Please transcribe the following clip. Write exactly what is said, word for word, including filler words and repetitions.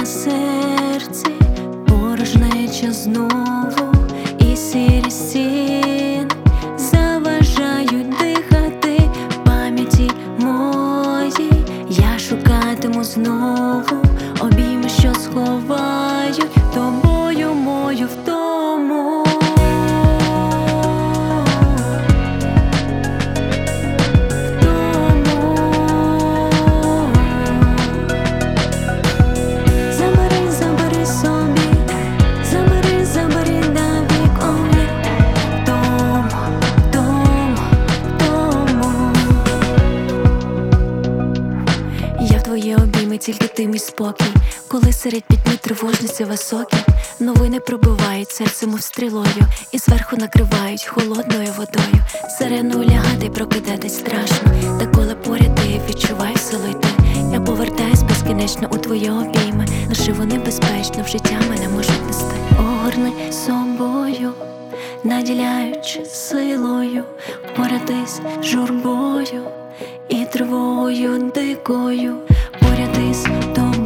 серці порожнеча знову, і сірі стіни заважають дихати пам'яті моїй. Я шукатиму знову обійми, що сховають тобою мою втому. Твої обійми, тільки ти мій спокій, коли серед пітьми тривожниці високі новини пробивають серце, мов стрілою, і зверху накривають холодною водою. Сирену лягати й прокидатись страшно, та коли поряд ти відчуваю силу йти. Я повертаюсь безкінечно у твої обійми, лише вони безпечно в життя мене можуть нести. Огорни собою, наділяючи силою, поряд із журбою і тривогою дикою, поряд із тобою.